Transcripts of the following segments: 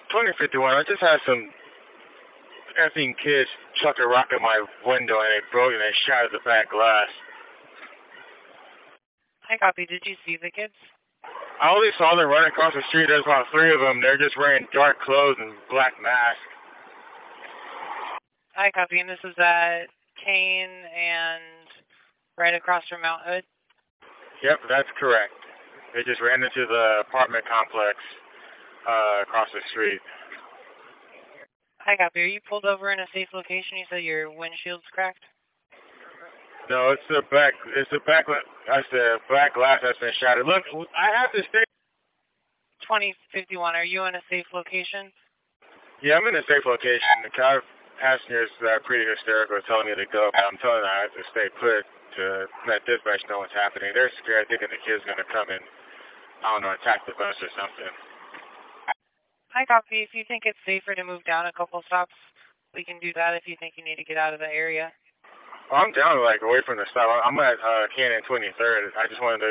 2051, I just had some effing kids chuck a rock at my window and it broke and it shattered the back glass. Hi, copy. Did you see the kids? I only saw them running across the street. There's about three of them. They're just wearing dark clothes and black masks. Hi, copy. And this is at Kane and right across from Mount Hood? Yep, that's correct. They just ran into the apartment complex across the street. Hi, copy. Are you pulled over in a safe location? You said your windshield's cracked? No, it's the back. It's the back. That's the black glass that's been shattered. Look, I have to stay. 2051. Are you in a safe location? Yeah, I'm in a safe location. The car passengers are pretty hysterical, telling me to go. But I'm telling them I have to stay put to let dispatch know what's happening. They're scared, thinking the kid's gonna come and I don't know, attack the bus or something. Hi, copy. If you think it's safer to move down a couple stops, we can do that if you think you need to get out of the area. Oh, I'm down, like, away from the stop. I'm at Cannon 23rd. I just wanted to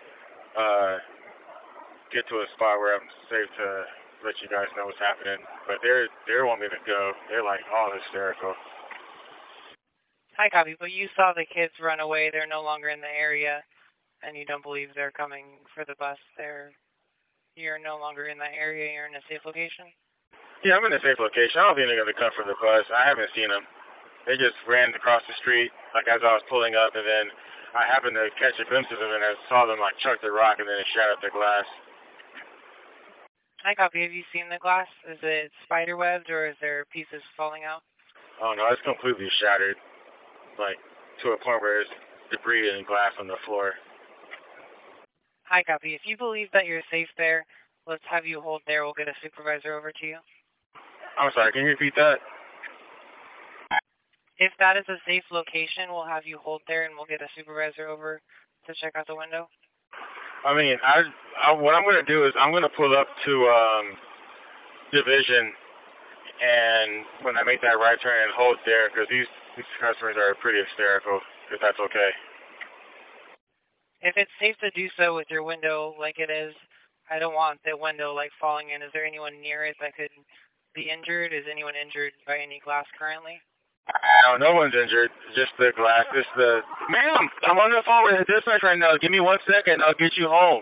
get to a spot where I'm safe to let you guys know what's happening. But they want me to go. They're, like, all hysterical. Hi, copy. But you saw the kids run away. They're no longer in the area, and you don't believe they're coming for the bus. You're no longer in that area. You're in a safe location? Yeah, I'm in a safe location. I don't think they're going to come for the bus. I haven't seen them. They just ran across the street, like, as I was pulling up, and then I happened to catch a glimpse of them, and I saw them, like, chuck the rock, and then it shattered the glass. Hi, copy. Have you seen the glass? Is it spider-webbed, or is there pieces falling out? Oh, no, it's completely shattered, like, to a point where there's debris and glass on the floor. Hi, copy. If you believe that you're safe there, let's have you hold there. We'll get a supervisor over to you. I'm sorry, can you repeat that? If that is a safe location, we'll have you hold there, and we'll get a supervisor over to check out the window. I mean, what I'm going to do is I'm going to pull up to Division, and when I make that right turn and hold there, because these customers are pretty hysterical, if that's okay. If it's safe to do so with your window like it is, I don't want the window, like, falling in. Is there anyone near it that could be injured? Is anyone injured by any glass currently? No one's injured. Just the glass. Ma'am, I'm on the phone with the dispatch right now. Give me 1 second. I'll get you home.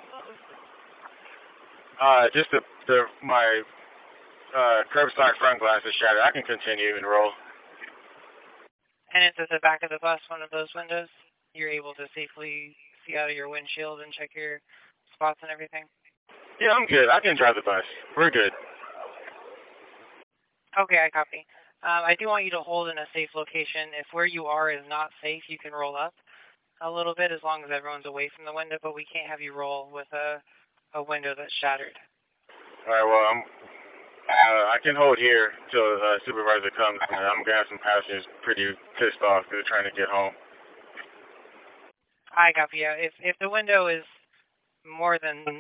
Just my curbside front glass is shattered. I can continue and roll. And it's at the back of the bus, one of those windows? You're able to safely see out of your windshield and check your spots and everything? Yeah, I'm good. I can drive the bus. We're good. Okay, I copy. I do want you to hold in a safe location. If where you are is not safe, you can roll up a little bit as long as everyone's away from the window, but we can't have you roll with a window that's shattered. All right, well, I can hold here till the supervisor comes. I'm going to have some passengers pretty pissed off because they're trying to get home. I copy. Yeah, if the window is more than